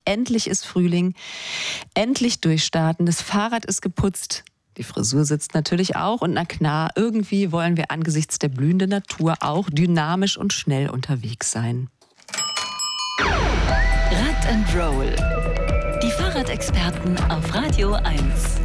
endlich ist Frühling, endlich durchstarten, das Fahrrad ist geputzt. Die Frisur sitzt natürlich auch und na klar, irgendwie wollen wir angesichts der blühenden Natur auch dynamisch und schnell unterwegs sein. Rad and Roll. Die Fahrradexperten auf Radio 1.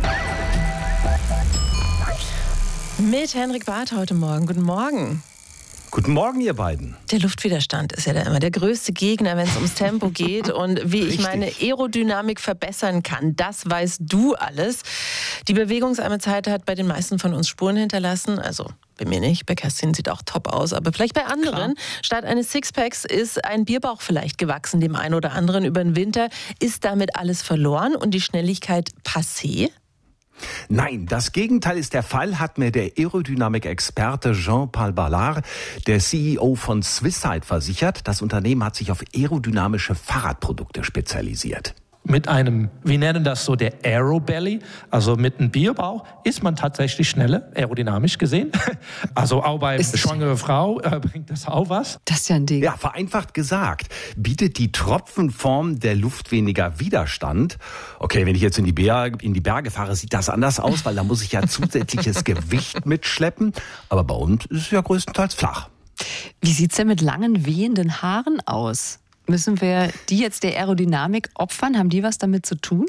Mit Henrik Barth heute Morgen. Guten Morgen. Guten Morgen, ihr beiden. Der Luftwiderstand ist ja da immer der größte Gegner, wenn es ums Tempo geht. Und wie ich meine Aerodynamik verbessern kann, das weißt du alles. Die bewegungsarme Zeit hat bei den meisten von uns Spuren hinterlassen. Also bei mir nicht, bei Kerstin sieht auch top aus. Aber vielleicht bei anderen. Klar. Statt eines Sixpacks ist ein Bierbauch vielleicht gewachsen, dem einen oder anderen über den Winter. Ist damit alles verloren und die Schnelligkeit passé? Nein, das Gegenteil ist der Fall, hat mir der Aerodynamik-Experte Jean-Paul Ballard, der CEO von Swisside, versichert. Das Unternehmen hat sich auf aerodynamische Fahrradprodukte spezialisiert. Mit einem, wir nennen das so der Aerobelly, also mit einem Bierbauch, ist man tatsächlich schneller, aerodynamisch gesehen. Also auch bei schwangere Frau bringt das auch was. Das ist ja ein Ding. Ja, vereinfacht gesagt, bietet die Tropfenform der Luft weniger Widerstand. Okay, wenn ich jetzt in die Berge fahre, sieht das anders aus, weil da muss ich ja zusätzliches Gewicht mitschleppen. Aber bei uns ist es ja größtenteils flach. Wie sieht's denn mit langen, wehenden Haaren aus? Müssen wir die jetzt der Aerodynamik opfern? Haben die was damit zu tun?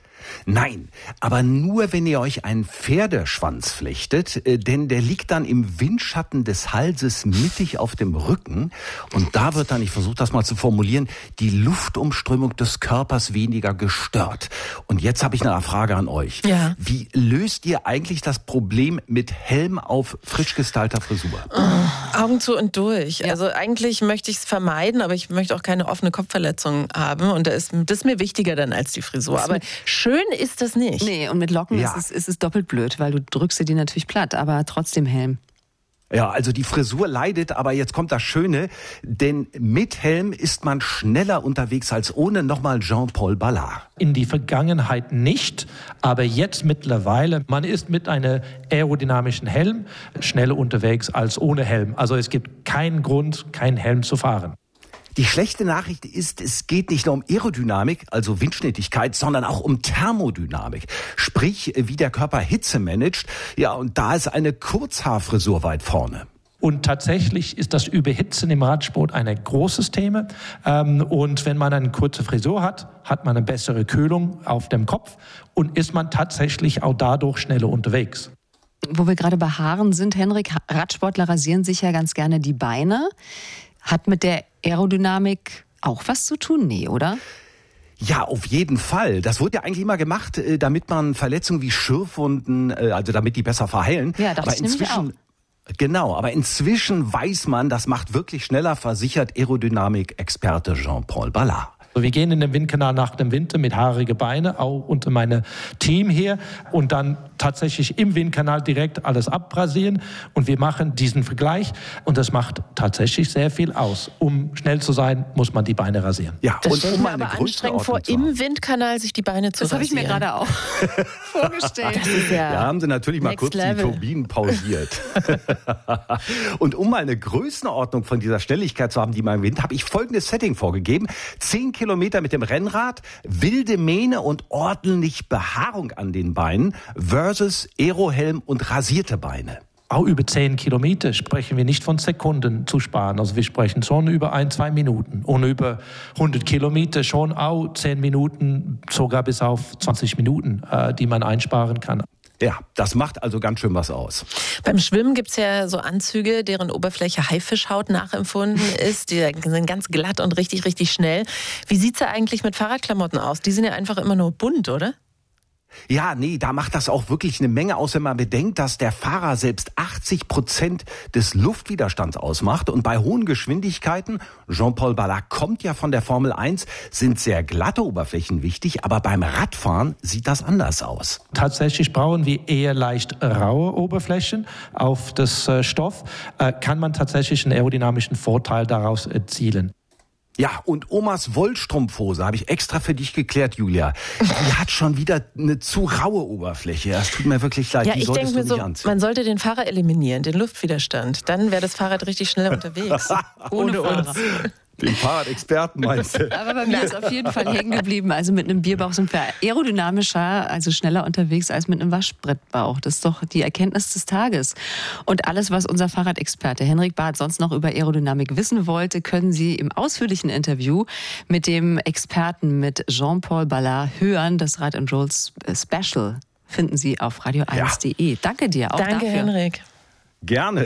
Nein, aber nur, wenn ihr euch einen Pferdeschwanz flechtet, denn der liegt dann im Windschatten des Halses mittig auf dem Rücken und da wird dann, ich versuche das mal zu formulieren, die Luftumströmung des Körpers weniger gestört. Und jetzt habe ich eine Frage an euch. Ja. Wie löst ihr eigentlich das Problem mit Helm auf frisch gestylter Frisur? Augen zu und durch. Ja. Also eigentlich möchte ich es vermeiden, aber ich möchte auch keine offene Kopfverletzung haben und das ist mir wichtiger dann als die Frisur. Aber schön ist das nicht. Nee, und mit Locken ist es doppelt blöd, weil du drückst dir die natürlich platt, aber trotzdem Helm. Ja, also die Frisur leidet, aber jetzt kommt das Schöne, denn mit Helm ist man schneller unterwegs als ohne. Nochmal Jean-Paul Ballard. In die Vergangenheit nicht, aber jetzt mittlerweile, man ist mit einem aerodynamischen Helm schneller unterwegs als ohne Helm. Also es gibt keinen Grund, keinen Helm zu fahren. Die schlechte Nachricht ist, es geht nicht nur um Aerodynamik, also Windschnittigkeit, sondern auch um Thermodynamik. Sprich, wie der Körper Hitze managt. Ja, und da ist eine Kurzhaarfrisur weit vorne. Und tatsächlich ist das Überhitzen im Radsport ein großes Thema. Und wenn man eine kurze Frisur hat, hat man eine bessere Kühlung auf dem Kopf und ist man tatsächlich auch dadurch schneller unterwegs. Wo wir gerade bei Haaren sind, Henrik, Radsportler rasieren sich ja ganz gerne die Beine. Hat mit der Aerodynamik auch was zu tun? Nee, oder? Ja, auf jeden Fall. Das wurde ja eigentlich immer gemacht, damit man Verletzungen wie Schürfwunden, also damit die besser verheilen. Ja, dachte ich nämlich auch. Genau, aber inzwischen weiß man, das macht wirklich schneller, versichert Aerodynamik-Experte Jean-Paul Ballard. Wir gehen in den Windkanal nach dem Winter mit haarige Beine, auch unter meinem Team hier und dann tatsächlich im Windkanal direkt alles abrasieren und wir machen diesen Vergleich und das macht tatsächlich sehr viel aus. Um schnell zu sein, muss man die Beine rasieren. Ja, das stelle ich mir aber anstrengend vor, im Windkanal sich die Beine zu rasieren. Das habe ich mir gerade auch vorgestellt. Das ist ja haben sie natürlich mal kurz die Turbinen pausiert. Und um mal eine Größenordnung von dieser Schnelligkeit zu haben, die man im Wind, habe ich folgendes Setting vorgegeben. 10 Kilometer mit dem Rennrad, wilde Mähne und ordentlich Behaarung an den Beinen versus Aerohelm und rasierte Beine. Auch über 10 Kilometer sprechen wir nicht von Sekunden zu sparen. Also wir sprechen schon über 1-2 Minuten. Und über 100 Kilometer schon auch 10 Minuten, sogar bis auf 20 Minuten, die man einsparen kann. Ja, das macht also ganz schön was aus. Beim Schwimmen gibt es ja so Anzüge, deren Oberfläche Haifischhaut nachempfunden ist. Die sind ganz glatt und richtig, richtig schnell. Wie sieht es ja eigentlich mit Fahrradklamotten aus? Die sind ja einfach immer nur bunt, oder? Ja, nee, da macht das auch wirklich eine Menge aus, wenn man bedenkt, dass der Fahrer selbst 80% des Luftwiderstands ausmacht. Und bei hohen Geschwindigkeiten, Jean-Paul Ballard kommt ja von der Formel 1, sind sehr glatte Oberflächen wichtig, aber beim Radfahren sieht das anders aus. Tatsächlich brauchen wir eher leicht raue Oberflächen auf das Stoff. Kann man tatsächlich einen aerodynamischen Vorteil daraus erzielen. Ja, und Omas Wollstrumpfhose habe ich extra für dich geklärt, Julia. Die hat schon wieder eine zu raue Oberfläche. Das tut mir wirklich leid. Ja, die ich denke mir so, anziehen. man sollte den Fahrer eliminieren, den Luftwiderstand. Dann wäre das Fahrrad richtig schnell unterwegs. Ohne uns. Den Fahrradexperten meinst du? Aber bei mir ist auf jeden Fall hängen geblieben. Also mit einem Bierbauch sind wir aerodynamischer, also schneller unterwegs als mit einem Waschbrettbauch. Das ist doch die Erkenntnis des Tages. Und alles, was unser Fahrradexperte Henrik Barth sonst noch über Aerodynamik wissen wollte, können Sie im ausführlichen Interview mit dem Experten, mit Jean-Paul Ballard, hören. Das Rad & Roll Special finden Sie auf radio1.de. Danke dir auch Danke, dafür. Henrik. Gerne.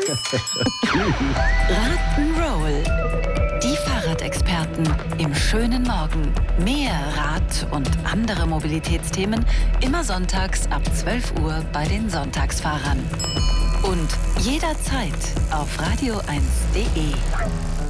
Rad'n'Roll. Die Fahrradexperten im schönen Morgen. Mehr Rad- und andere Mobilitätsthemen immer sonntags ab 12 Uhr bei den Sonntagsfahrern. Und jederzeit auf radio1.de.